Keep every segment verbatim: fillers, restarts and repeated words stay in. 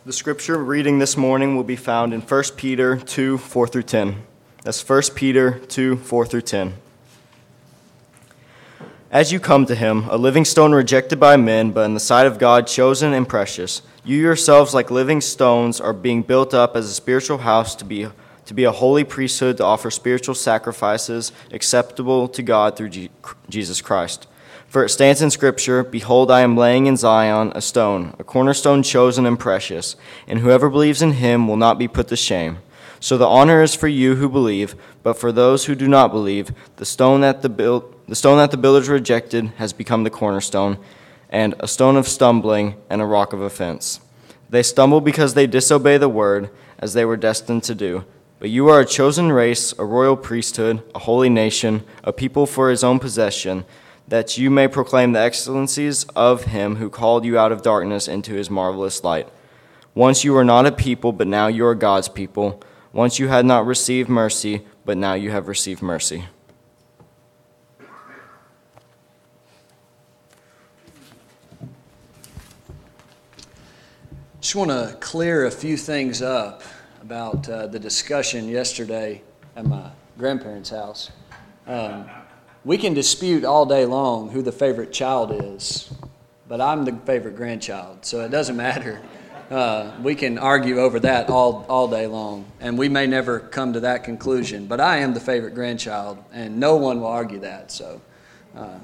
The scripture reading this morning will be found in First Peter two, four through ten. That's First Peter two, four through ten. As you come to him, a living stone rejected by men, but in the sight of God chosen and precious, you yourselves like living stones are being built up as a spiritual house to be to be a holy priesthood to offer spiritual sacrifices acceptable to God through G- Jesus Christ. For it stands in Scripture, "Behold, I am laying in Zion a stone, a cornerstone chosen and precious, and whoever believes in him will not be put to shame." So the honor is for you who believe, but for those who do not believe, the stone that the build, the stone that the builders rejected has become the cornerstone, and a stone of stumbling and a rock of offense. They stumble because they disobey the word, as they were destined to do. But you are a chosen race, a royal priesthood, a holy nation, a people for his own possession, that you may proclaim the excellencies of him who called you out of darkness into his marvelous light. Once you were not a people, but now you are God's people. Once you had not received mercy, but now you have received mercy. Just want to clear a few things up about uh, the discussion yesterday at my grandparents' house. Um, we can dispute all day long who the favorite child is, but I'm the favorite grandchild, so it doesn't matter. Uh, we can argue over that all, all day long, and we may never come to that conclusion, but I am the favorite grandchild, and no one will argue that, so uh,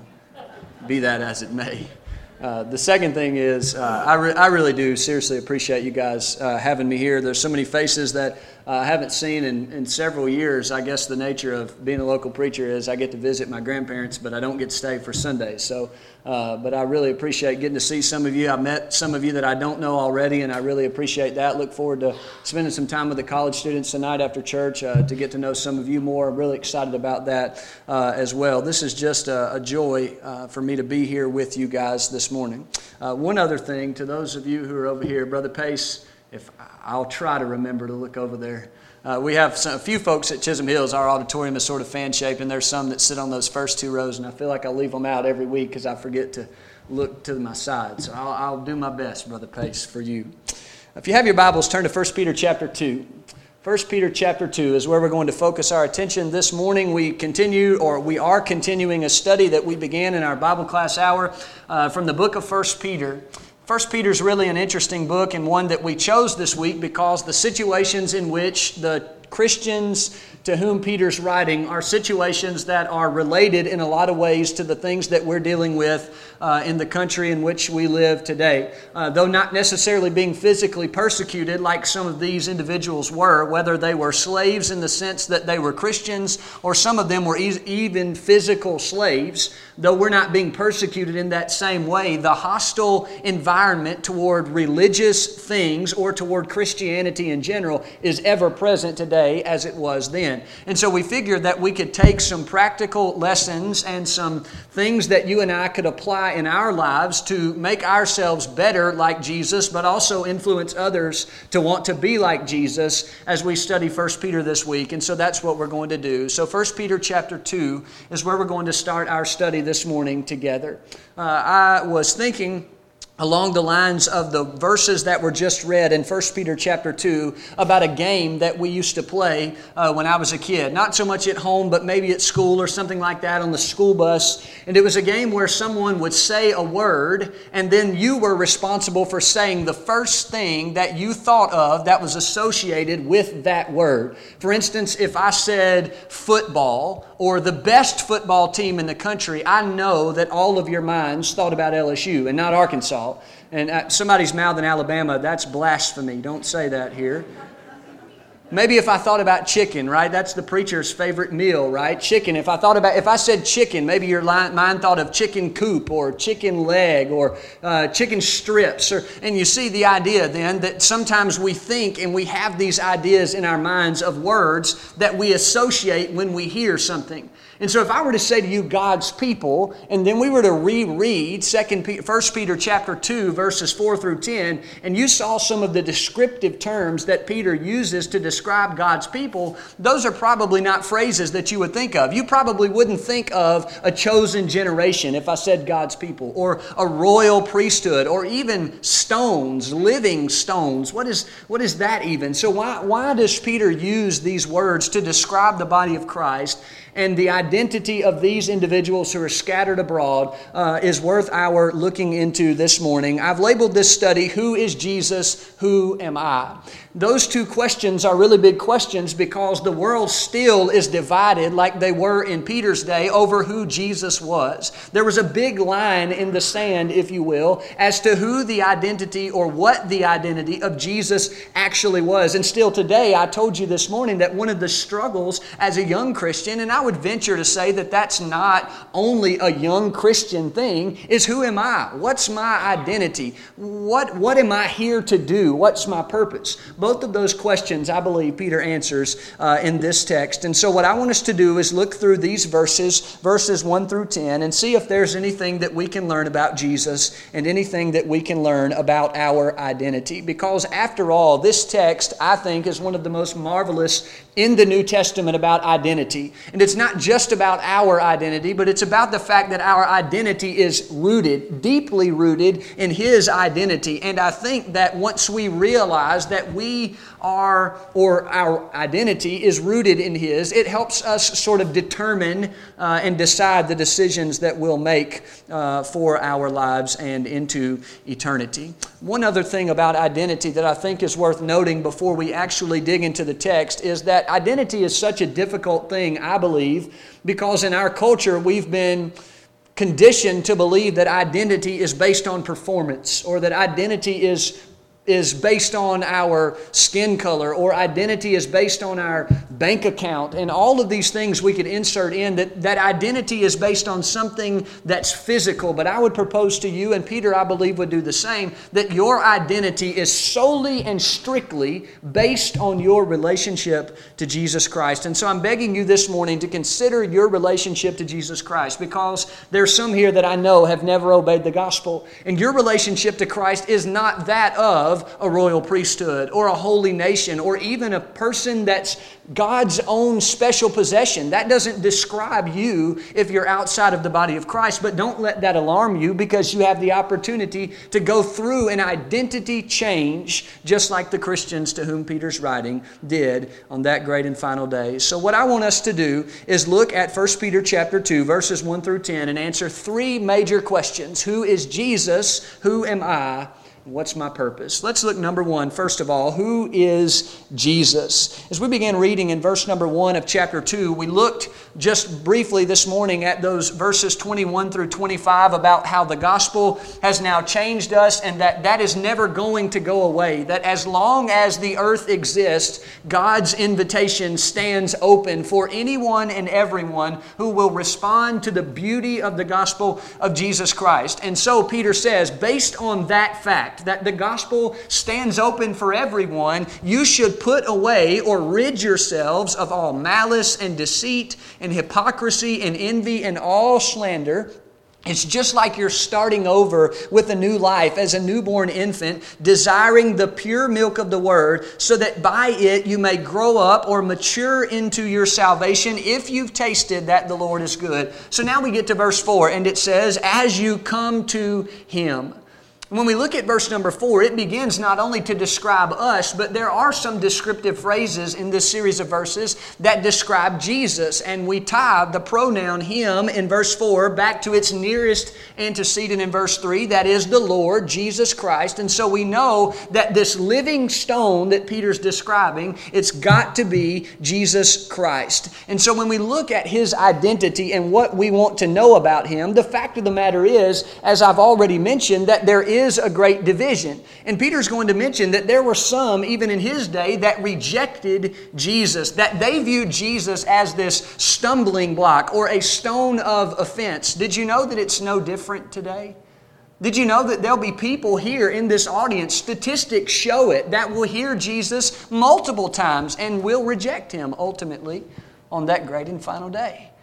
be that as it may. Uh, the second thing is, uh, I, re- I really do seriously appreciate you guys uh, having me here. There's so many faces that uh, I haven't seen in, in several years. I guess the nature of being a local preacher is I get to visit my grandparents, but I don't get to stay for Sundays. So, uh, but I really appreciate getting to see some of you. I met some of you that I don't know already, and I really appreciate that. Look forward to spending some time with the college students tonight after church uh, to get to know some of you more. I'm really excited about that uh, as well. This is just a, a joy uh, for me to be here with you guys this morning. Uh, one other thing, to those of you who are over here, Brother Pace, if I'll try to remember to look over there. Uh, we have some, a few folks at Chisholm Hills. Our auditorium is sort of fan-shaped, and there's some that sit on those first two rows, and I feel like I leave them out every week because I forget to look to my side. So I'll, I'll do my best, Brother Pace, for you. If you have your Bibles, turn to First Peter chapter two. First Peter chapter two is where we're going to focus our attention this morning. We continue, or we are continuing a study that we began in our Bible class hour uh, from the book of First Peter. First Peter is really an interesting book, and one that we chose this week because the situations in which the Christians to whom Peter's writing are situations that are related in a lot of ways to the things that we're dealing with uh, in the country in which we live today. Uh, though not necessarily being physically persecuted like some of these individuals were, whether they were slaves in the sense that they were Christians or some of them were e- even physical slaves, though we're not being persecuted in that same way, the hostile environment toward religious things or toward Christianity in general is ever present today as it was then. And so we figured that we could take some practical lessons and some things that you and I could apply in our lives to make ourselves better like Jesus, but also influence others to want to be like Jesus as we study First Peter this week. And so that's what we're going to do. So First Peter chapter two is where we're going to start our study this morning together. Uh, I was thinking along the lines of the verses that were just read in First Peter chapter two about a game that we used to play uh, when I was a kid. Not so much at home, but maybe at school or something like that on the school bus. And it was a game where someone would say a word, and then you were responsible for saying the first thing that you thought of that was associated with that word. For instance, if I said football or the best football team in the country, I know that all of your minds thought about L S U and not Arkansas. And somebody's mouthing Alabama, that's blasphemy. Don't say that here. Maybe if I thought about chicken, right? That's the preacher's favorite meal, right? Chicken. If I thought about, if I said chicken, maybe your mind thought of chicken coop or chicken leg or uh, chicken strips. Or, and you see the idea then that sometimes we think and we have these ideas in our minds of words that we associate when we hear something. And so if I were to say to you, God's people, and then we were to reread First Peter chapter two, verses four through ten, and you saw some of the descriptive terms that Peter uses to describe God's people, those are probably not phrases that you would think of. You probably wouldn't think of a chosen generation if I said God's people, or a royal priesthood, or even stones, living stones. What is, what is that even? So why, why does Peter use these words to describe the body of Christ? And the identity of these individuals who are scattered abroad uh, is worth our looking into this morning. I've labeled this study, Who is Jesus? Who am I? Those two questions are really big questions because the world still is divided like they were in Peter's day over who Jesus was. There was a big line in the sand, if you will, as to who the identity or what the identity of Jesus actually was. And still today, I told you this morning that one of the struggles as a young Christian, and I would venture to say that that's not only a young Christian thing, is who am I? What's my identity? What, what am I here to do? What's my purpose? Both of those questions, I believe, Peter answers uh, in this text. And so what I want us to do is look through these verses, verses one through ten, and see if there's anything that we can learn about Jesus and anything that we can learn about our identity. Because after all, this text, I think, is one of the most marvelous in the New Testament about identity. And it's not just about our identity, but it's about the fact that our identity is rooted, deeply rooted in His identity. And I think that once we realize that we are, or our identity is rooted in His, it helps us sort of determine uh, and decide the decisions that we'll make uh, for our lives and into eternity. One other thing about identity that I think is worth noting before we actually dig into the text is that identity is such a difficult thing, I believe, because in our culture we've been conditioned to believe that identity is based on performance, or that identity is is based on our skin color, or identity is based on our bank account, and all of these things we could insert in, that, that identity is based on something that's physical. But I would propose to you, and Peter, I believe, would do the same, that your identity is solely and strictly based on your relationship to Jesus Christ. And so I'm begging you this morning to consider your relationship to Jesus Christ, because there's some here that I know have never obeyed the gospel, and your relationship to Christ is not that of a royal priesthood or a holy nation or even a person that's God's own special possession. That doesn't describe you if you're outside of the body of Christ, but don't let that alarm you, because you have the opportunity to go through an identity change just like the Christians to whom Peter's writing did on that great and final day. So what I want us to do is look at First Peter chapter two, verses one through ten, and answer three major questions. Who is Jesus? Who am I? What's my purpose? Let's look, number one, first of all, who is Jesus? As we began reading in verse number one of chapter two, we looked just briefly this morning at those verses twenty-one through twenty-five about how the gospel has now changed us, and that that is never going to go away. That as long as the earth exists, God's invitation stands open for anyone and everyone who will respond to the beauty of the gospel of Jesus Christ. And so Peter says, based on that fact, that the gospel stands open for everyone, you should put away or rid yourselves of all malice and deceit and hypocrisy and envy and all slander. It's just like you're starting over with a new life as a newborn infant, desiring the pure milk of the Word, so that by it you may grow up or mature into your salvation if you've tasted that the Lord is good. So now we get to verse four, and it says, as you come to Him. When we look at verse number four, it begins not only to describe us, but there are some descriptive phrases in this series of verses that describe Jesus. And we tie the pronoun Him in verse four back to its nearest antecedent in verse three, that is the Lord, Jesus Christ. And so we know that this living stone that Peter's describing, it's got to be Jesus Christ. And so when we look at His identity and what we want to know about Him, the fact of the matter is, as I've already mentioned, that there is is a great division. And Peter's going to mention that there were some, even in his day, that rejected Jesus, that they viewed Jesus as this stumbling block or a stone of offense. Did you know that it's no different today? Did you know that there'll be people here in this audience, statistics show it, that will hear Jesus multiple times and will reject Him ultimately on that great and final day?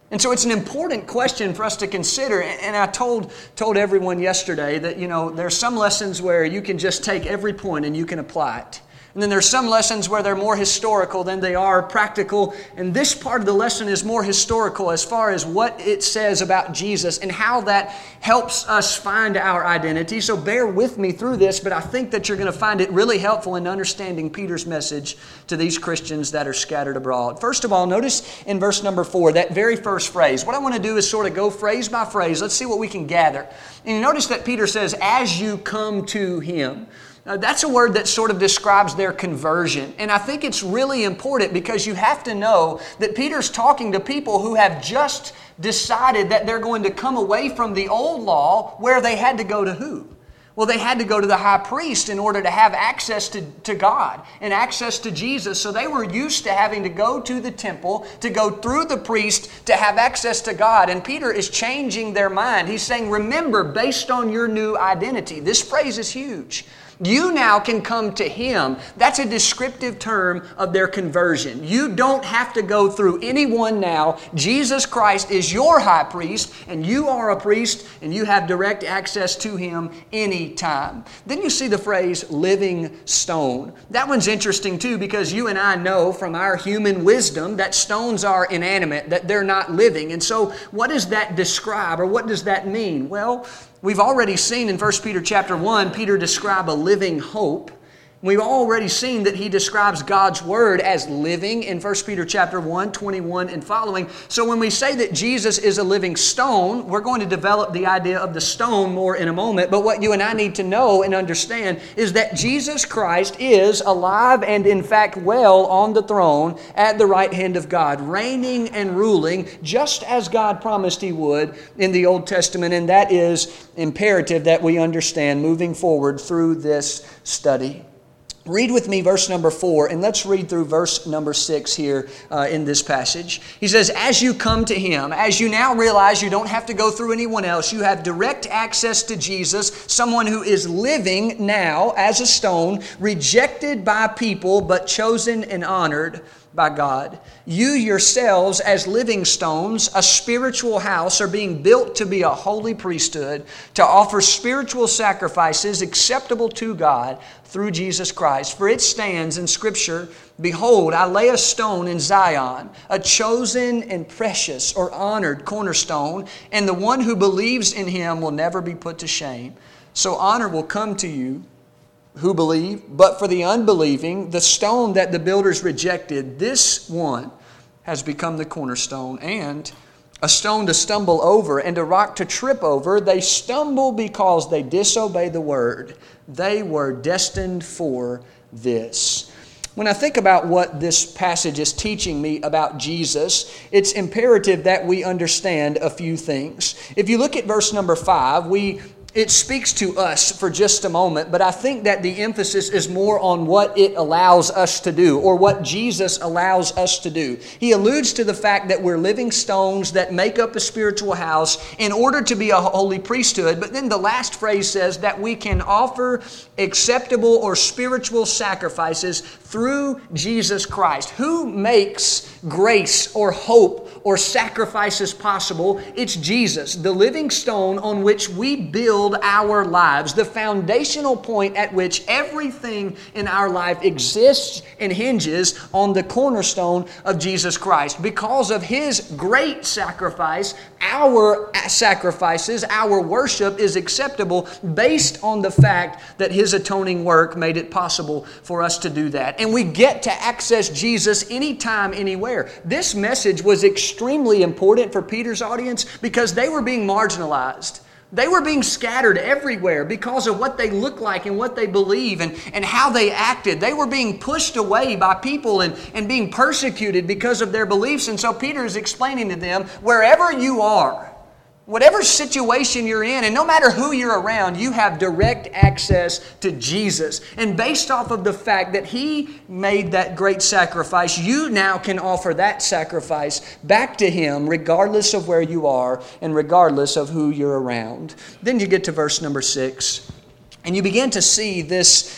And so it's an important question for us to consider. And I told told everyone yesterday that, you know, there's some lessons where you can just take every point and you can apply it. And then there's some lessons where they're more historical than they are practical. And this part of the lesson is more historical as far as what it says about Jesus and how that helps us find our identity. So bear with me through this, but I think that you're going to find it really helpful in understanding Peter's message to these Christians that are scattered abroad. First of all, notice in verse number four, that very first phrase. What I want to do is sort of go phrase by phrase. Let's see what we can gather. And you notice that Peter says, as you come to Him. Uh, that's a word that sort of describes their conversion. And I think it's really important because you have to know that Peter's talking to people who have just decided that they're going to come away from the old law where they had to go to who? Well, they had to go to the high priest in order to have access to, to God and access to Jesus. So they were used to having to go to the temple, to go through the priest, to have access to God. And Peter is changing their mind. He's saying, remember, based on your new identity. This phrase is huge. You now can come to Him. That's a descriptive term of their conversion. You don't have to go through anyone now. Jesus Christ is your high priest, and you are a priest, and you have direct access to Him anytime. Then you see the phrase living stone. That one's interesting too, because you and I know from our human wisdom that stones are inanimate, that they're not living. And so what does that describe, or what does that mean? Well, we've already seen in First Peter chapter one, Peter describe a living hope. We've already seen that he describes God's Word as living in First Peter chapter one, twenty-one and following. So when we say that Jesus is a living stone, we're going to develop the idea of the stone more in a moment. But what you and I need to know and understand is that Jesus Christ is alive and in fact well on the throne at the right hand of God, reigning and ruling just as God promised He would in the Old Testament. And that is imperative that we understand moving forward through this study. Read with me verse number four, and let's read through verse number six here uh, in this passage. He says, as you come to Him, as you now realize you don't have to go through anyone else, you have direct access to Jesus, someone who is living now as a stone, rejected by people, but chosen and honored by God. You yourselves as living stones, a spiritual house, are being built to be a holy priesthood, to offer spiritual sacrifices acceptable to God through Jesus Christ. For it stands in Scripture, behold, I lay a stone in Zion, a chosen and precious or honored cornerstone, and the one who believes in Him will never be put to shame. So honor will come to you who believe, but for the unbelieving, the stone that the builders rejected, this one has become the cornerstone, and a stone to stumble over and a rock to trip over. They stumble because they disobey the word. They were destined for this. When I think about what this passage is teaching me about Jesus, it's imperative that we understand a few things. If you look at verse number five, we It speaks to us for just a moment, but I think that the emphasis is more on what it allows us to do, or what Jesus allows us to do. He alludes to the fact that we're living stones that make up a spiritual house in order to be a holy priesthood, but then the last phrase says that we can offer acceptable or spiritual sacrifices through Jesus Christ. Who makes grace or hope or sacrifices possible? It's Jesus, the living stone on which we build our lives, the foundational point at which everything in our life exists and hinges on the cornerstone of Jesus Christ. Because of His great sacrifice, our sacrifices, our worship is acceptable based on the fact that His atoning work made it possible for us to do that. And we get to access Jesus anytime, anywhere. This message was extremely important for Peter's audience because they were being marginalized. They were being scattered everywhere because of what they look like and what they believe and, and how they acted. They were being pushed away by people and, and being persecuted because of their beliefs. And so Peter is explaining to them, wherever you are, whatever situation you're in, and no matter who you're around, you have direct access to Jesus. And based off of the fact that He made that great sacrifice, you now can offer that sacrifice back to Him regardless of where you are and regardless of who you're around. Then you get to verse number six, and you begin to see this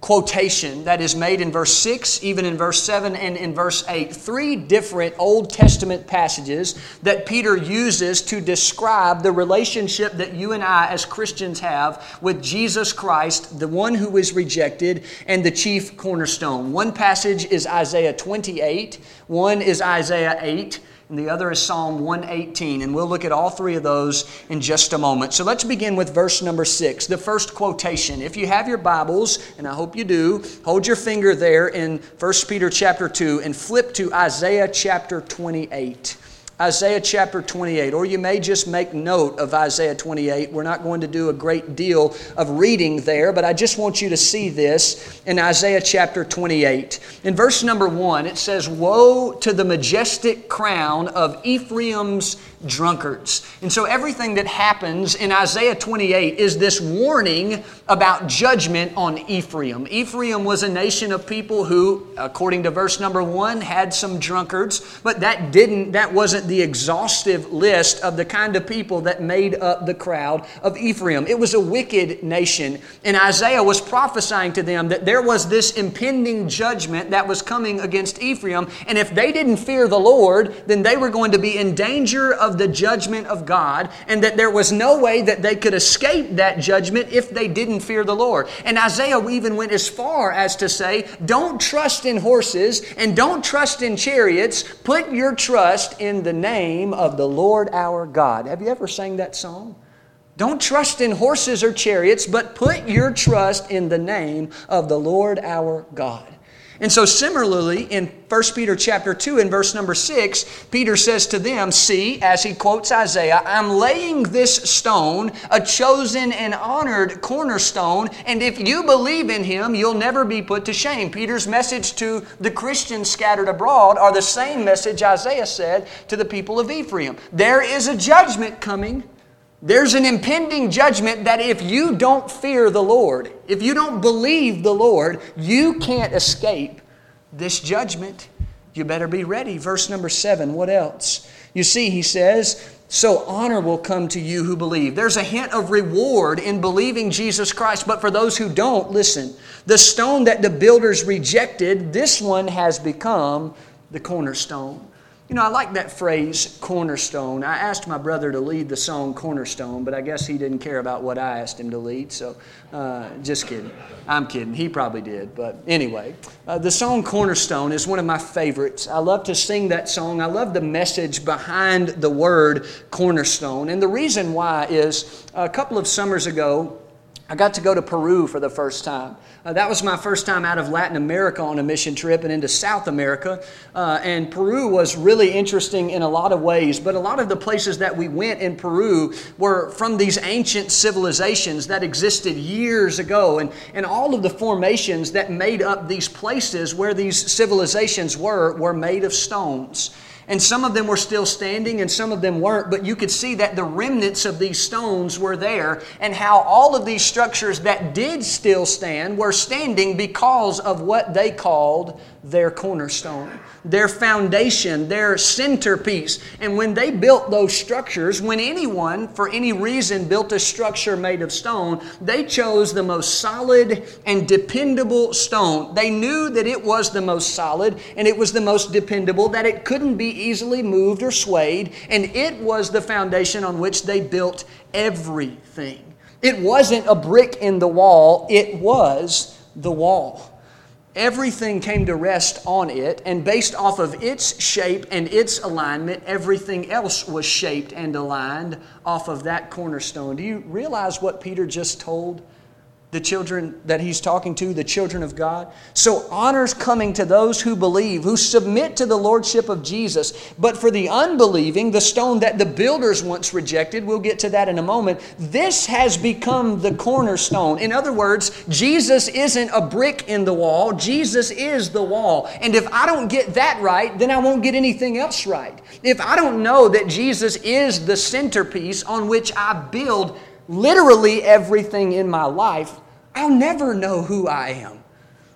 quotation that is made in verse six, even in verse seven, and in verse eight. Three different Old Testament passages that Peter uses to describe the relationship that you and I as Christians have with Jesus Christ, the one who is rejected, and the chief cornerstone. One passage is Isaiah twenty-eight, one is Isaiah eight, and the other is Psalm one eighteen. And we'll look at all three of those in just a moment. So let's begin with verse number six, the first quotation. If you have your Bibles, and I hope you do, hold your finger there in First Peter chapter two and flip to Isaiah chapter twenty-eight. Isaiah chapter twenty-eight, or you may just make note of Isaiah twenty-eight. We're not going to do a great deal of reading there, but I just want you to see this in Isaiah chapter twenty-eight. In verse number one, it says, "Woe to the majestic crown of Ephraim's drunkards." And so everything that happens in Isaiah twenty-eight is this warning about judgment on Ephraim. Ephraim was a nation of people who, according to verse number one, had some drunkards, but that didn't, that wasn't the exhaustive list of the kind of people that made up the crowd of Ephraim. It was a wicked nation, and Isaiah was prophesying to them that there was this impending judgment that was coming against Ephraim, and if they didn't fear the Lord, then they were going to be in danger of the judgment of God, and that there was no way that they could escape that judgment if they didn't fear the Lord. And Isaiah even went as far as to say, don't trust in horses and don't trust in chariots. Put your trust in the name of the Lord our God. Have you ever sang that song? Don't trust in horses or chariots, but put your trust in the name of the Lord our God. And so similarly, in First Peter chapter two and verse number six, Peter says to them, "See," as he quotes Isaiah, "I'm laying this stone, a chosen and honored cornerstone, and if you believe in Him, you'll never be put to shame." Peter's message to the Christians scattered abroad are the same message Isaiah said to the people of Ephraim. There is a judgment coming. There's an impending judgment that if you don't fear the Lord, if you don't believe the Lord, you can't escape this judgment. You better be ready. Verse number seven, what else? You see, he says, "So honor will come to you who believe." There's a hint of reward in believing Jesus Christ, but for those who don't, listen, the stone that the builders rejected, this one has become the cornerstone. You know, I like that phrase, cornerstone. I asked my brother to lead the song Cornerstone, but I guess he didn't care about what I asked him to lead, so uh, just kidding. I'm kidding. He probably did, but anyway. Uh, the song Cornerstone is one of my favorites. I love to sing that song. I love the message behind the word cornerstone, and the reason why is a couple of summers ago, I got to go to Peru for the first time. Uh, that was my first time out of Latin America on a mission trip and into South America. Uh, and Peru was really interesting in a lot of ways. But a lot of the places that we went in Peru were from these ancient civilizations that existed years ago. And, and all of the formations that made up these places where these civilizations were, were made of stones. And some of them were still standing and some of them weren't, but you could see that the remnants of these stones were there, and how all of these structures that did still stand were standing because of what they called their cornerstone, their foundation, their centerpiece. And when they built those structures, when anyone, for any reason, built a structure made of stone, they chose the most solid and dependable stone. They knew that it was the most solid and it was the most dependable, that it couldn't be easily moved or swayed, and it was the foundation on which they built everything. It wasn't a brick in the wall, it was the wall. Everything came to rest on it, and based off of its shape and its alignment, everything else was shaped and aligned off of that cornerstone. Do you realize what Peter just told the children that he's talking to, the children of God? So honor's coming to those who believe, who submit to the lordship of Jesus. But for the unbelieving, the stone that the builders once rejected, we'll get to that in a moment, this has become the cornerstone. In other words, Jesus isn't a brick in the wall. Jesus is the wall. And if I don't get that right, then I won't get anything else right. If I don't know that Jesus is the centerpiece on which I build literally everything in my life, I'll never know who I am.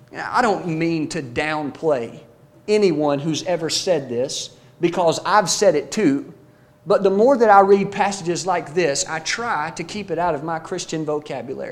I don't mean to downplay anyone who's ever said this, because I've said it too. But the more that I read passages like this, I try to keep it out of my Christian vocabulary.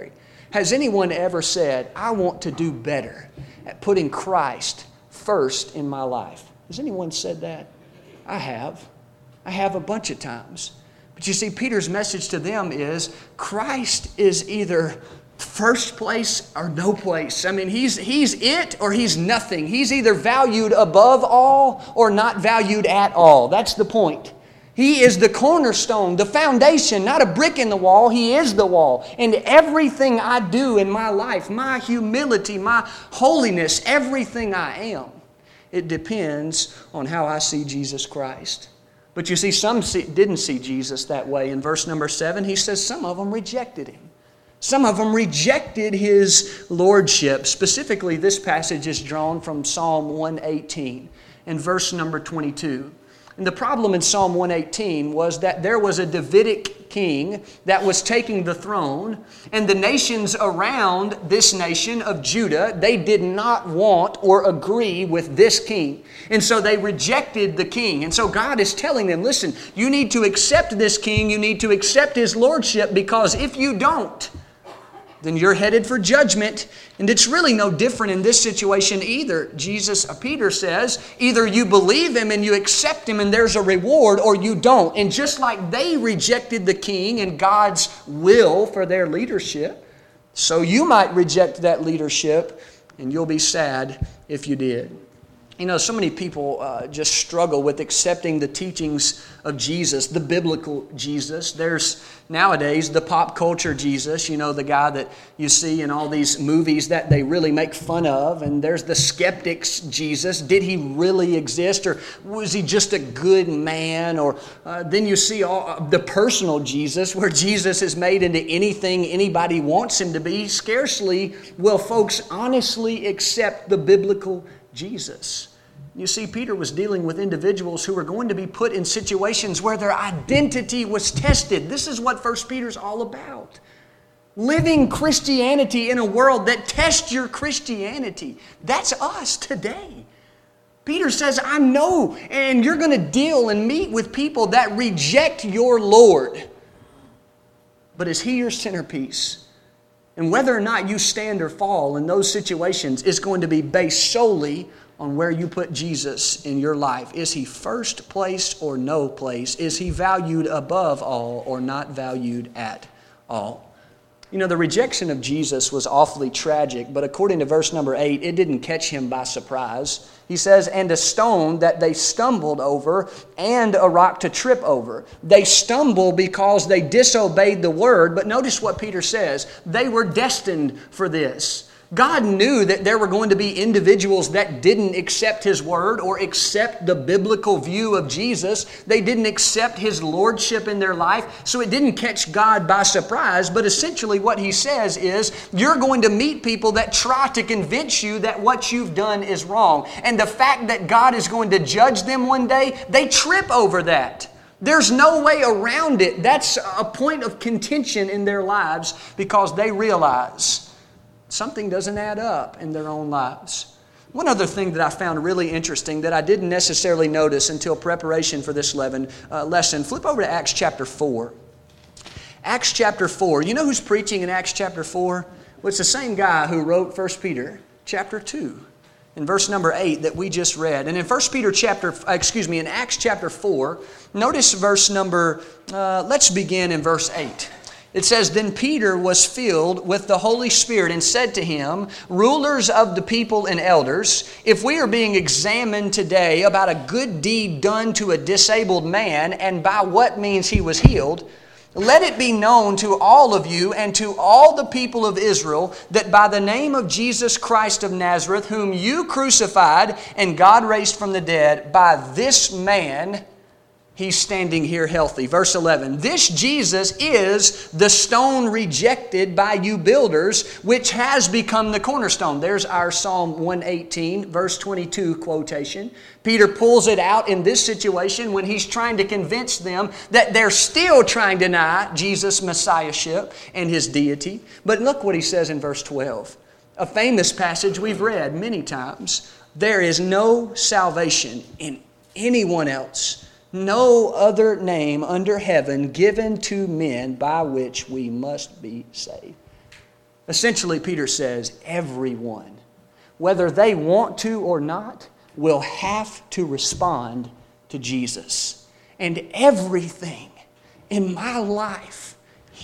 Has anyone ever said, I want to do better at putting Christ first in my life? Has anyone said that? I have. I have a bunch of times. But you see, Peter's message to them is Christ is either first place or no place. I mean, he's, he's it or he's nothing. He's either valued above all or not valued at all. That's the point. He is the cornerstone, the foundation, not a brick in the wall. He is the wall. And everything I do in my life, my humility, my holiness, everything I am, it depends on how I see Jesus Christ. But you see, some see, didn't see Jesus that way. In verse number seven, he says some of them rejected him. Some of them rejected his lordship. Specifically, this passage is drawn from Psalm one eighteen in verse number twenty-two. And the problem in Psalm one eighteen was that there was a Davidic king that was taking the throne, and the nations around this nation of Judah, they did not want or agree with this king. And so they rejected the king. And so God is telling them, listen, you need to accept this king, you need to accept his lordship, because if you don't, then you're headed for judgment. And it's really no different in this situation either. Jesus, uh, Peter says, either you believe him and you accept him and there's a reward, or you don't. And just like they rejected the king and God's will for their leadership, so you might reject that leadership, and you'll be sad if you did. You know, so many people uh, just struggle with accepting the teachings of Jesus, the biblical Jesus. There's nowadays the pop culture Jesus, you know, the guy that you see in all these movies that they really make fun of. And there's the skeptics Jesus. Did he really exist, or was he just a good man? Or uh, then you see all, the personal Jesus, where Jesus is made into anything anybody wants him to be. Scarcely will folks honestly accept the biblical Jesus. You see, Peter was dealing with individuals who were going to be put in situations where their identity was tested. This is what First Peter's all about. Living Christianity in a world that tests your Christianity. That's us today. Peter says, I know, and you're going to deal and meet with people that reject your Lord. But is he your centerpiece? And whether or not you stand or fall in those situations is going to be based solely on where you put Jesus in your life. Is he first place or no place? Is he valued above all or not valued at all? You know, the rejection of Jesus was awfully tragic, but according to verse number eight, it didn't catch him by surprise. He says, and a stone that they stumbled over, and a rock to trip over. They stumble because they disobeyed the word, but notice what Peter says. They were destined for this. God knew that there were going to be individuals that didn't accept his word or accept the biblical view of Jesus. They didn't accept his lordship in their life, so it didn't catch God by surprise. But essentially what he says is, you're going to meet people that try to convince you that what you've done is wrong. And the fact that God is going to judge them one day, they trip over that. There's no way around it. That's a point of contention in their lives, because they realize something doesn't add up in their own lives. One other thing that I found really interesting that I didn't necessarily notice until preparation for this lesson, uh, lesson, flip over to Acts chapter four. Acts chapter four. You know who's preaching in Acts chapter four? Well, it's the same guy who wrote First Peter chapter two. In verse number eight that we just read. And in First Peter chapter, excuse me, in Acts chapter four, notice verse number, uh, let's begin in verse eight. It says, then Peter was filled with the Holy Spirit and said to him, rulers of the people and elders, if we are being examined today about a good deed done to a disabled man and by what means he was healed, let it be known to all of you and to all the people of Israel that by the name of Jesus Christ of Nazareth, whom you crucified and God raised from the dead, by this man he's standing here healthy. Verse eleven, this Jesus is the stone rejected by you builders, which has become the cornerstone. There's our Psalm one eighteen, verse twenty-two quotation. Peter pulls it out in this situation when he's trying to convince them that they're still trying to deny Jesus' messiahship and his deity. But look what he says in verse twelve. A famous passage we've read many times. There is no salvation in anyone else. No other name under heaven given to men by which we must be saved. Essentially, Peter says, everyone, whether they want to or not, will have to respond to Jesus. And everything in my life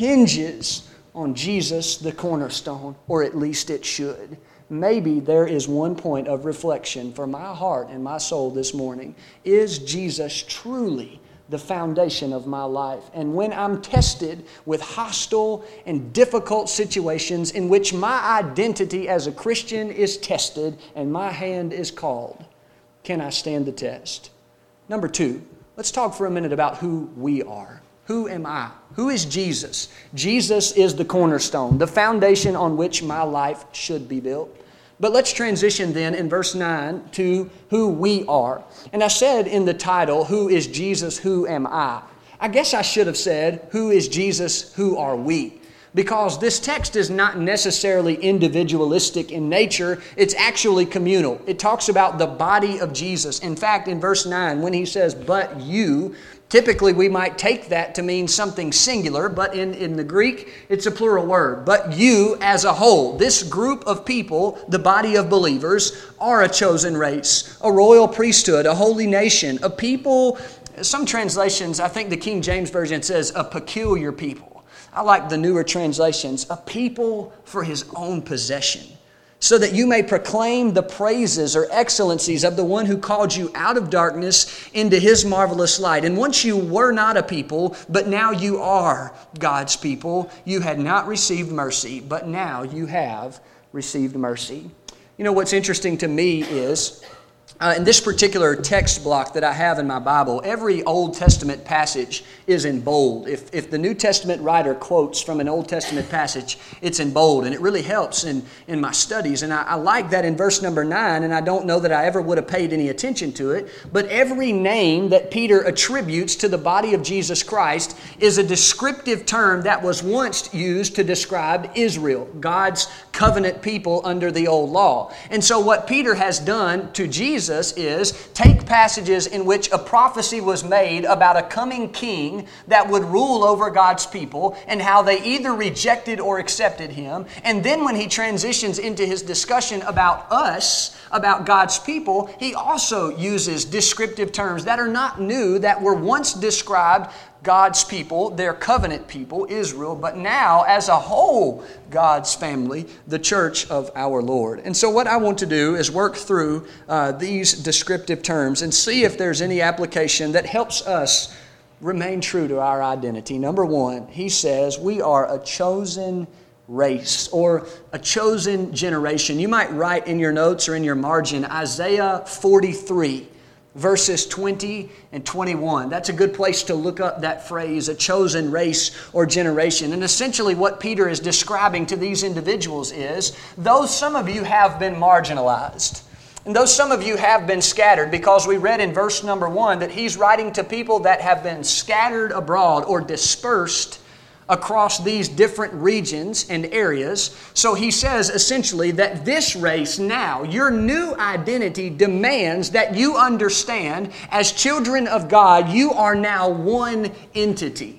hinges on Jesus, the cornerstone, or at least it should. Maybe there is one point of reflection for my heart and my soul this morning. Is Jesus truly the foundation of my life? And when I'm tested with hostile and difficult situations in which my identity as a Christian is tested and my hand is called, can I stand the test? Number two, let's talk for a minute about who we are. Who am I? Who is Jesus? Jesus is the cornerstone, the foundation on which my life should be built. But let's transition then in verse nine to who we are. And I said in the title, who is Jesus, who am I? I guess I should have said, who is Jesus, who are we? Because this text is not necessarily individualistic in nature, it's actually communal. It talks about the body of Jesus. In fact, in verse nine, when he says, but you, typically we might take that to mean something singular, but in, in the Greek, it's a plural word. But you as a whole, this group of people, the body of believers, are a chosen race, a royal priesthood, a holy nation, a people, some translations, I think the King James Version says, a peculiar people. I like the newer translations, a people for His own possession, so that you may proclaim the praises or excellencies of the one who called you out of darkness into His marvelous light. And once you were not a people, but now you are God's people. You had not received mercy, but now you have received mercy. You know, what's interesting to me is, Uh, in this particular text block that I have in my Bible, every Old Testament passage is in bold. If, if the New Testament writer quotes from an Old Testament passage, it's in bold, and it really helps in, in my studies. And I, I like that in verse number nine, and I don't know that I ever would have paid any attention to it, but every name that Peter attributes to the body of Jesus Christ is a descriptive term that was once used to describe Israel, God's covenant people under the old law. And so what Peter has done to Jesus is take passages in which a prophecy was made about a coming king that would rule over God's people and how they either rejected or accepted Him. And then when he transitions into his discussion about us, about God's people, he also uses descriptive terms that are not new, that were once described God's people, their covenant people, Israel, but now as a whole, God's family, the church of our Lord. And so what I want to do is work through uh, these descriptive terms and see if there's any application that helps us remain true to our identity. Number one, he says we are a chosen race or a chosen generation. You might write in your notes or in your margin Isaiah forty-three. Verses twenty and twenty-one. That's a good place to look up that phrase, a chosen race or generation. And essentially what Peter is describing to these individuals is, though some of you have been marginalized, and though some of you have been scattered, because we read in verse number one that he's writing to people that have been scattered abroad or dispersed across these different regions and areas. So he says essentially that this race now, your new identity demands that you understand as children of God, you are now one entity.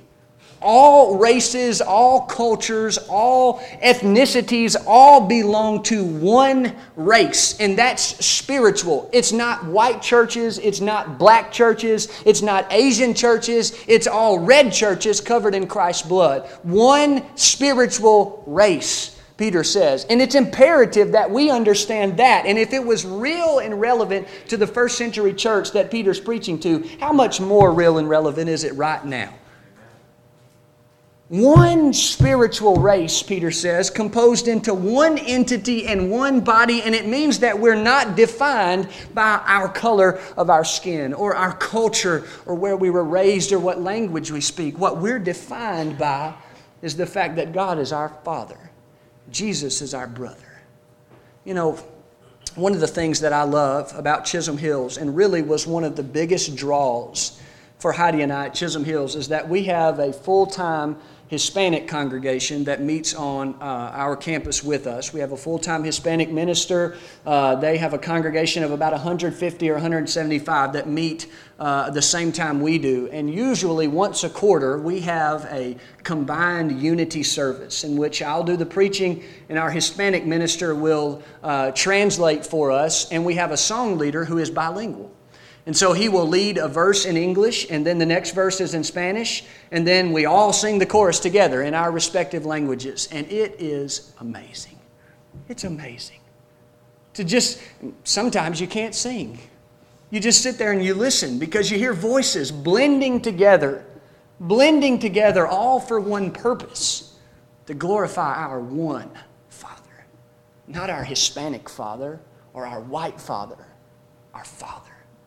All races, all cultures, all ethnicities, all belong to one race, and that's spiritual. It's not white churches, it's not black churches, it's not Asian churches, it's all red churches covered in Christ's blood. One spiritual race, Peter says. And it's imperative that we understand that. And if it was real and relevant to the first century church that Peter's preaching to, how much more real and relevant is it right now? One spiritual race, Peter says, composed into one entity and one body, and it means that we're not defined by our color of our skin or our culture or where we were raised or what language we speak. What we're defined by is the fact that God is our Father. Jesus is our brother. You know, one of the things that I love about Chisholm Hills, and really was one of the biggest draws for Heidi and I at Chisholm Hills, is that we have a full-time Hispanic congregation that meets on uh, our campus with us. We have a full-time Hispanic minister. Uh, they have a congregation of about one hundred fifty or one hundred seventy-five that meet uh, the same time we do. And usually once a quarter, we have a combined unity service in which I'll do the preaching and our Hispanic minister will uh, translate for us. And we have a song leader who is bilingual. And so he will lead a verse in English, and then the next verse is in Spanish, and then we all sing the chorus together in our respective languages. And it is amazing. It's amazing. To just, sometimes you can't sing. You just sit there and you listen because you hear voices blending together, blending together all for one purpose, to glorify our one Father. Not our Hispanic Father or our white Father, our Father.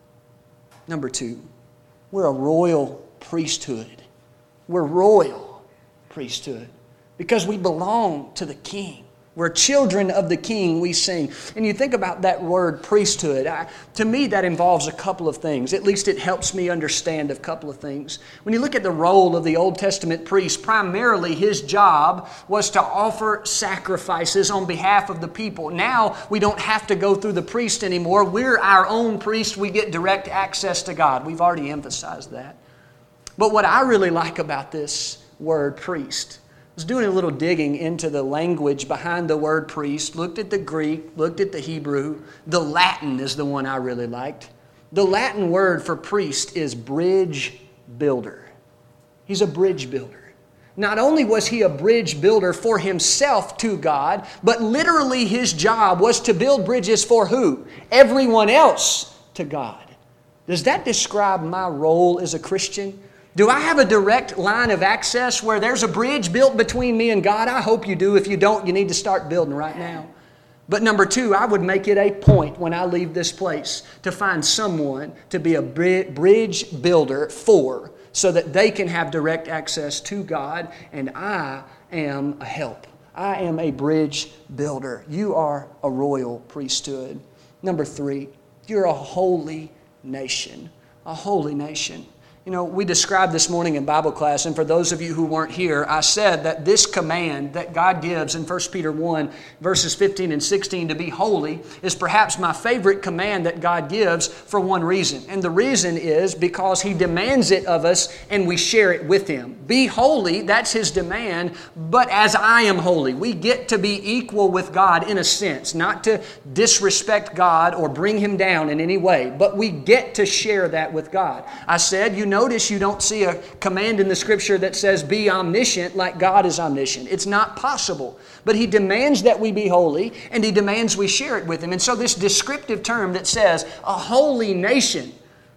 Number two, we're a royal priesthood. We're royal priesthood because we belong to the King. We're children of the King, we sing. And you think about that word priesthood. I, to me, that involves a couple of things. At least it helps me understand a couple of things. When you look at the role of the Old Testament priest, primarily his job was to offer sacrifices on behalf of the people. Now we don't have to go through the priest anymore. We're our own priest. We get direct access to God. We've already emphasized that. But what I really like about this word priest, I was doing a little digging into the language behind the word priest, looked at the Greek, looked at the Hebrew. The Latin is the one I really liked. The Latin word for priest is bridge builder. He's a bridge builder. Not only was he a bridge builder for himself to God, but literally his job was to build bridges for who? Everyone else to God. Does that describe my role as a Christian? Do I have a direct line of access where there's a bridge built between me and God? I hope you do. If you don't, you need to start building right now. But number two, I would make it a point when I leave this place to find someone to be a bridge builder for so that they can have direct access to God, and I am a help. I am a bridge builder. You are a royal priesthood. Number three, you're a holy nation. A holy nation. You know, we described this morning in Bible class, and for those of you who weren't here, I said that this command that God gives in First Peter one, verses fifteen and sixteen, to be holy, is perhaps my favorite command that God gives for one reason. And the reason is because He demands it of us and we share it with Him. Be holy, that's His demand, but as I am holy. We get to be equal with God in a sense, not to disrespect God or bring Him down in any way, but we get to share that with God. I said, you know, Notice you don't see a command in the Scripture that says be omniscient like God is omniscient. It's not possible. But He demands that we be holy, and He demands we share it with Him. And so this descriptive term that says a holy nation,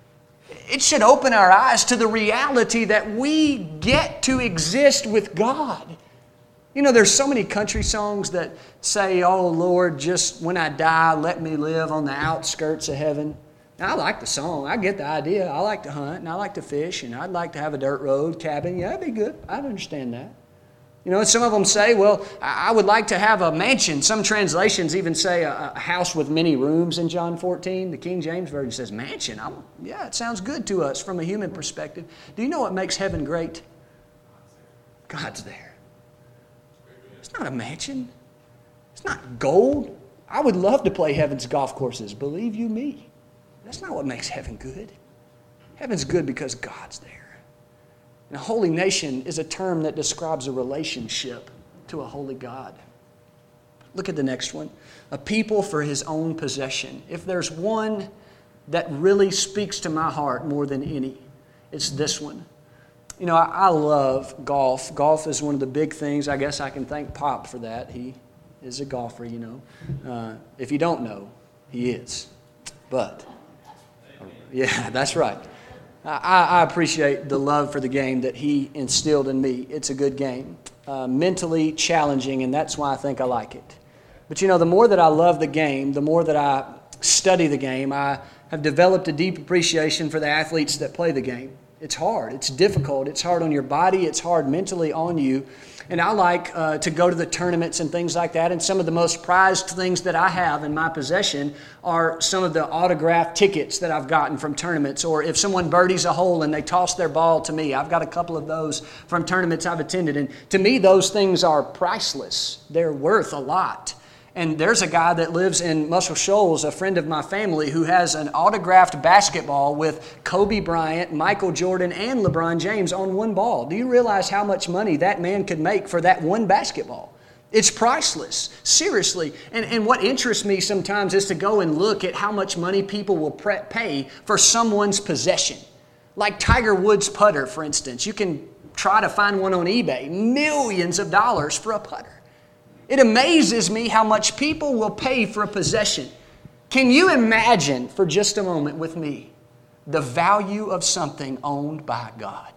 it should open our eyes to the reality that we get to exist with God. You know, there's so many country songs that say, oh Lord, just when I die, let me live on the outskirts of heaven. Now, I like the song. I get the idea. I like to hunt and I like to fish and I'd like to have a dirt road, cabin. Yeah, that'd be good. I'd understand that. You know, some of them say, well, I would like to have a mansion. Some translations even say a, a house with many rooms in John fourteen. The King James Version says mansion. I'm, yeah, it sounds good to us from a human perspective. Do you know what makes heaven great? God's there. It's not a mansion. It's not gold. I would love to play heaven's golf courses. Believe you me. That's not what makes heaven good. Heaven's good because God's there. And a holy nation is a term that describes a relationship to a holy God. Look at the next one. A people for His own possession. If there's one that really speaks to my heart more than any, it's this one. You know, I, I love golf. Golf is one of the big things. I guess I can thank Pop for that. He is a golfer, you know. Uh, if you don't know, he is. But... yeah, that's right. I, I appreciate the love for the game that he instilled in me. It's a good game. Uh, mentally challenging, and that's why I think I like it. But you know, the more that I love the game, the more that I study the game, I have developed a deep appreciation for the athletes that play the game. It's hard. It's difficult. It's hard on your body. It's hard mentally on you. And I like uh, to go to the tournaments and things like that. And some of the most prized things that I have in my possession are some of the autographed tickets that I've gotten from tournaments. Or if someone birdies a hole and they toss their ball to me, I've got a couple of those from tournaments I've attended. And to me, those things are priceless. They're worth a lot. And there's a guy that lives in Muscle Shoals, a friend of my family, who has an autographed basketball with Kobe Bryant, Michael Jordan, and LeBron James on one ball. Do you realize how much money that man could make for that one basketball? It's priceless, seriously. And, and what interests me sometimes is to go and look at how much money people will pre- pay for someone's possession. Like Tiger Woods' putter, for instance. You can try to find one on eBay. Millions of dollars for a putter. It amazes me how much people will pay for a possession. Can you imagine for just a moment with me the value of something owned by God?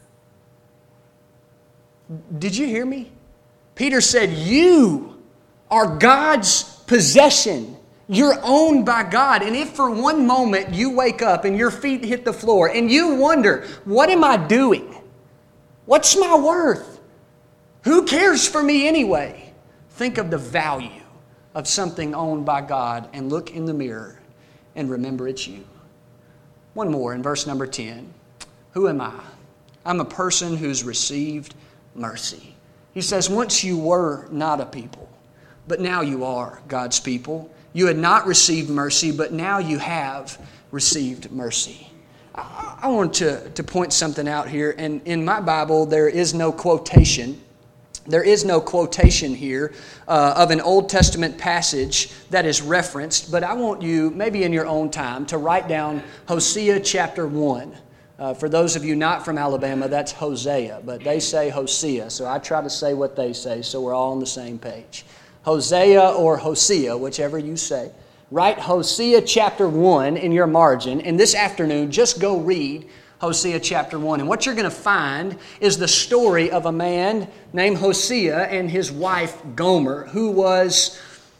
Did you hear me? Peter said, you are God's possession. You're owned by God. And if for one moment you wake up and your feet hit the floor and you wonder, what am I doing? What's my worth? Who cares for me anyway? Think of the value of something owned by God and look in the mirror and remember it's you. One more in verse number ten. Who am I? I'm a person who's received mercy. He says, once you were not a people, but now you are God's people. You had not received mercy, but now you have received mercy. I, I want to, to point something out here. And in my Bible, there is no quotation. There is no quotation here uh, of an Old Testament passage that is referenced, but I want you, maybe in your own time, to write down Hosea chapter one. Uh, for those of you not from Alabama, that's Hosea, but they say Hosea, so I try to say what they say so we're all on the same page. Hosea or Hosea, whichever you say. Write Hosea chapter one in your margin, and this afternoon just go read Hosea chapter one. And what you're going to find is the story of a man named Hosea and his wife Gomer, who was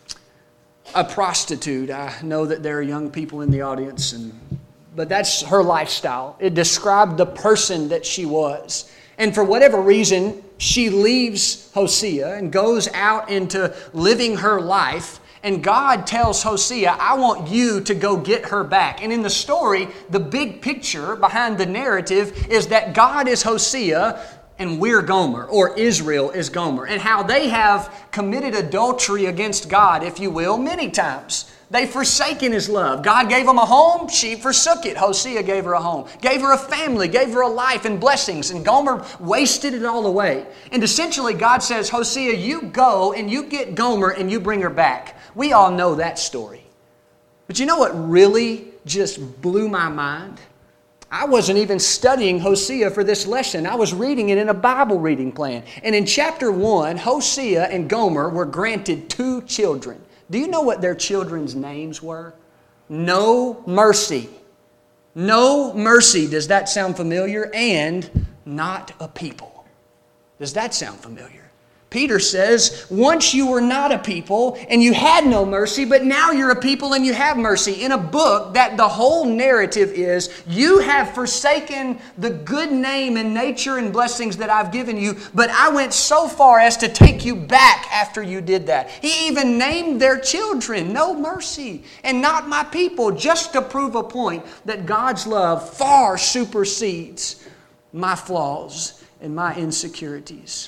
a prostitute. I know that there are young people in the audience, and but that's her lifestyle. It described the person that she was. And for whatever reason, she leaves Hosea and goes out into living her life. And God tells Hosea, I want you to go get her back. And in the story, the big picture behind the narrative is that God is Hosea and we're Gomer, or Israel is Gomer, and how they have committed adultery against God, if you will, many times. They've forsaken His love. God gave them a home, she forsook it. Hosea gave her a home, gave her a family, gave her a life and blessings, and Gomer wasted it all away. And essentially God says, Hosea, you go and you get Gomer and you bring her back. We all know that story. But you know what really just blew my mind? I wasn't even studying Hosea for this lesson. I was reading it in a Bible reading plan. And in chapter one, Hosea and Gomer were granted two children. Do you know what their children's names were? No Mercy. No Mercy. Does that sound familiar? And Not a People. Does that sound familiar? Peter says, once you were not a people and you had no mercy, but now you're a people and you have mercy. In a book that the whole narrative is, you have forsaken the good name and nature and blessings that I've given you, but I went so far as to take you back after you did that. He even named their children No Mercy and Not My People, just to prove a point that God's love far supersedes my flaws and my insecurities.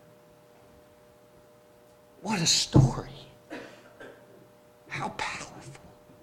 What a story. How powerful.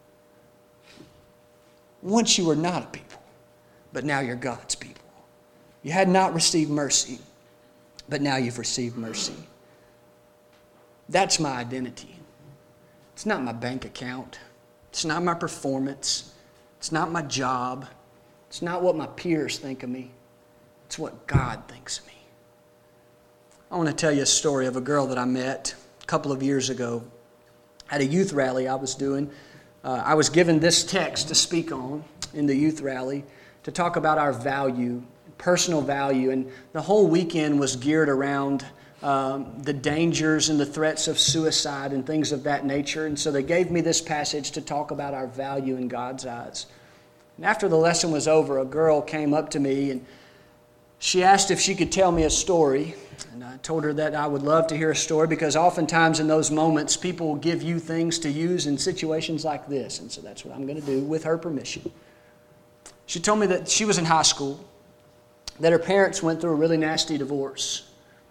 Once you were not a people, but now you're God's people. You had not received mercy, but now you've received mercy. That's my identity. It's not my bank account. It's not my performance. It's not my job. It's not what my peers think of me. It's what God thinks of me. I want to tell you a story of a girl that I met a couple of years ago at a youth rally I was doing. Uh, I was given this text to speak on in the youth rally to talk about our value, personal value, and the whole weekend was geared around um, the dangers and the threats of suicide and things of that nature. And so they gave me this passage to talk about our value in God's eyes. And after the lesson was over, a girl came up to me and she asked if she could tell me a story. And I told her that I would love to hear a story because oftentimes in those moments, people will give you things to use in situations like this. And so that's what I'm going to do with her permission. She told me that she was in high school, that her parents went through a really nasty divorce,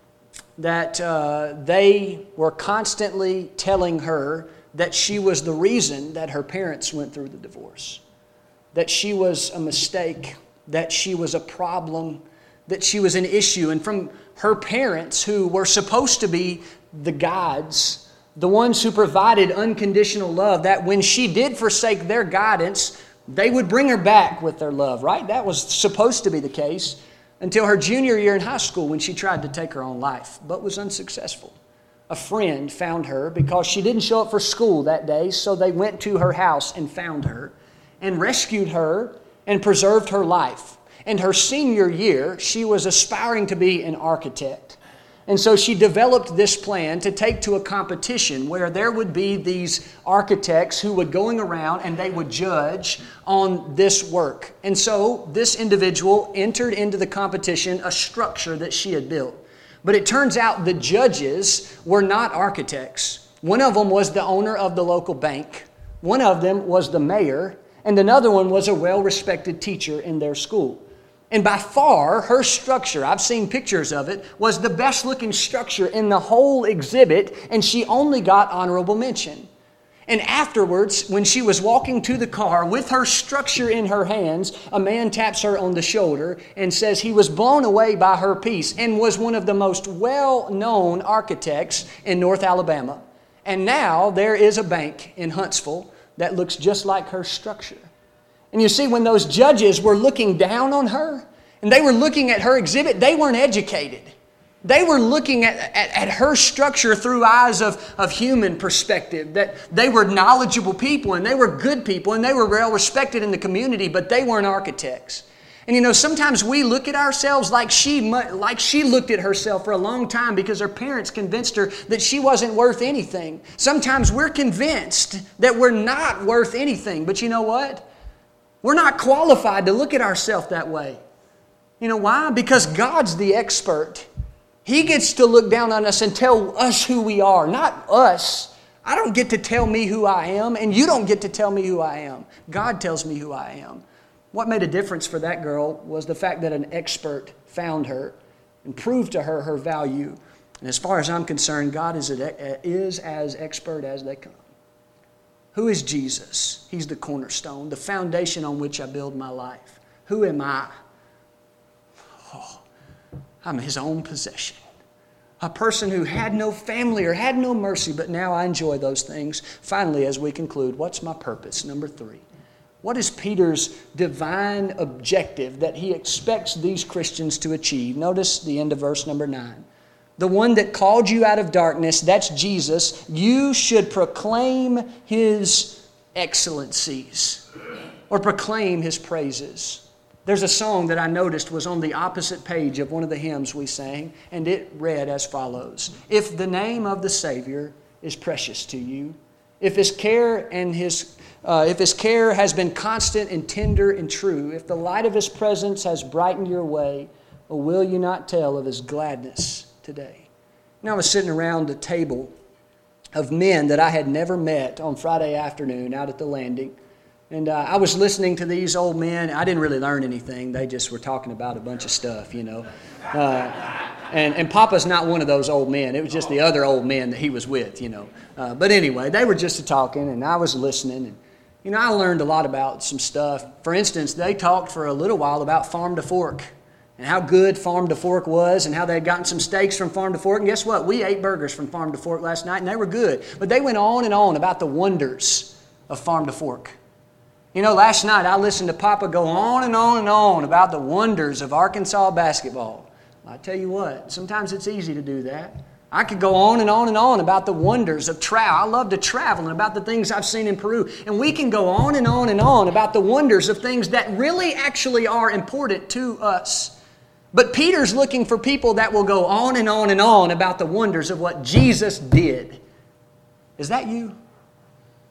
that uh, they were constantly telling her that she was the reason that her parents went through the divorce, that she was a mistake, that she was a problem, that she was an issue. And from her parents, who were supposed to be the guides, the ones who provided unconditional love, that when she did forsake their guidance, they would bring her back with their love, right? That was supposed to be the case until her junior year in high school when she tried to take her own life, but was unsuccessful. A friend found her because she didn't show up for school that day, so they went to her house and found her and rescued her and preserved her life. In her senior year, she was aspiring to be an architect. And so she developed this plan to take to a competition where there would be these architects who would going around and they would judge on this work. And so this individual entered into the competition a structure that she had built. But it turns out the judges were not architects. One of them was the owner of the local bank. One of them was the mayor. And another one was a well-respected teacher in their school. And by far, her structure, I've seen pictures of it, was the best-looking structure in the whole exhibit, and she only got honorable mention. And afterwards, when she was walking to the car with her structure in her hands, a man taps her on the shoulder and says he was blown away by her piece and was one of the most well-known architects in North Alabama. And now there is a bank in Huntsville that looks just like her structure. And you see, when those judges were looking down on her and they were looking at her exhibit, they weren't educated. They were looking at, at, at her structure through eyes of, of human perspective, that they were knowledgeable people and they were good people and they were well respected in the community, but they weren't architects. And you know, sometimes we look at ourselves like she, like she looked at herself for a long time because her parents convinced her that she wasn't worth anything. Sometimes we're convinced that we're not worth anything, but you know what? We're not qualified to look at ourselves that way. You know why? Because God's the expert. He gets to look down on us and tell us who we are, not us. I don't get to tell me who I am, and you don't get to tell me who I am. God tells me who I am. What made a difference for that girl was the fact that an expert found her and proved to her her value. And as far as I'm concerned, God is, is as expert as they come. Who is Jesus? He's the cornerstone, the foundation on which I build my life. Who am I? Oh, I'm His own possession. A person who had no family or had no mercy, but now I enjoy those things. Finally, as we conclude, what's my purpose? Number three. What is Peter's divine objective that he expects these Christians to achieve? Notice the end of verse number nine. The one that called you out of darkness, that's Jesus, you should proclaim His excellencies or proclaim His praises. There's a song that I noticed was on the opposite page of one of the hymns we sang, and it read as follows. If the name of the Savior is precious to you, if His care and His uh, if His care has been constant and tender and true, if the light of His presence has brightened your way, or will you not tell of His gladness today? Now I was sitting around a table of men that I had never met on Friday afternoon out at the landing. And uh, I was listening to these old men. I didn't really learn anything. They just were talking about a bunch of stuff, you know. Uh, and, and Papa's not one of those old men. It was just the other old men that he was with, you know. Uh, but anyway, they were just talking and I was listening. And, you know, I learned a lot about some stuff. For instance, they talked for a little while about Farm to Fork and how good Farm to Fork was and how they had gotten some steaks from Farm to Fork. And guess what? We ate burgers from Farm to Fork last night and they were good. But they went on and on about the wonders of Farm to Fork. You know, last night I listened to Papa go on and on and on about the wonders of Arkansas basketball. I tell you what, sometimes it's easy to do that. I could go on and on and on about the wonders of travel. I love to travel and about the things I've seen in Peru. And we can go on and on and on about the wonders of things that really actually are important to us. But Peter's looking for people that will go on and on and on about the wonders of what Jesus did. Is that you?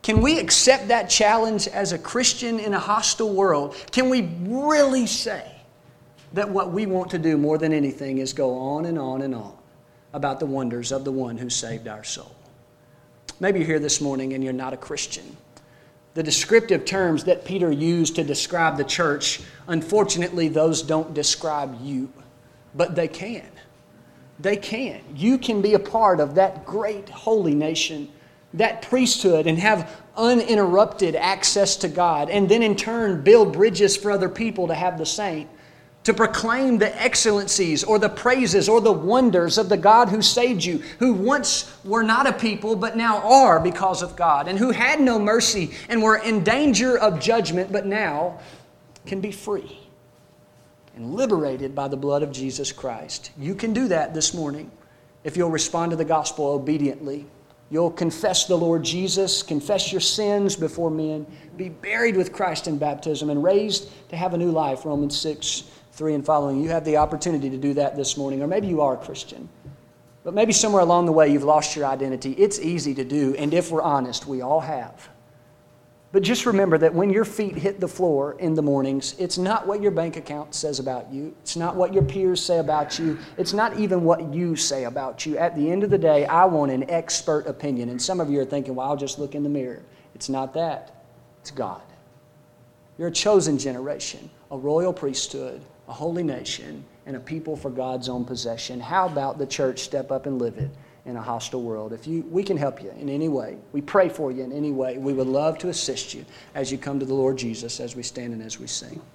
Can we accept that challenge as a Christian in a hostile world? Can we really say that what we want to do more than anything is go on and on and on about the wonders of the one who saved our soul? Maybe you're here this morning and you're not a Christian. The descriptive terms that Peter used to describe the church, unfortunately, those don't describe you, but they can. They can. You can be a part of that great holy nation, that priesthood, and have uninterrupted access to God, and then in turn build bridges for other people to have the same, to proclaim the excellencies or the praises or the wonders of the God who saved you, who once were not a people but now are because of God, and who had no mercy and were in danger of judgment but now can be free and liberated by the blood of Jesus Christ. You can do that this morning if you'll respond to the gospel obediently. You'll confess the Lord Jesus, confess your sins before men, be buried with Christ in baptism, and raised to have a new life, Romans six, three and following. You have the opportunity to do that this morning. Or maybe you are a Christian, but maybe somewhere along the way you've lost your identity. It's easy to do, and if we're honest, we all have. But just remember that when your feet hit the floor in the mornings, it's not what your bank account says about you. It's not what your peers say about you. It's not even what you say about you. At the end of the day, I want an expert opinion. And some of you are thinking, well, I'll just look in the mirror. It's not that. It's God. You're a chosen generation, a royal priesthood, a holy nation, and a people for God's own possession. How about the church step up and live it in a hostile world? If you, we can help you in any way. We pray for you in any way. We would love to assist you as you come to the Lord Jesus, as we stand and as we sing.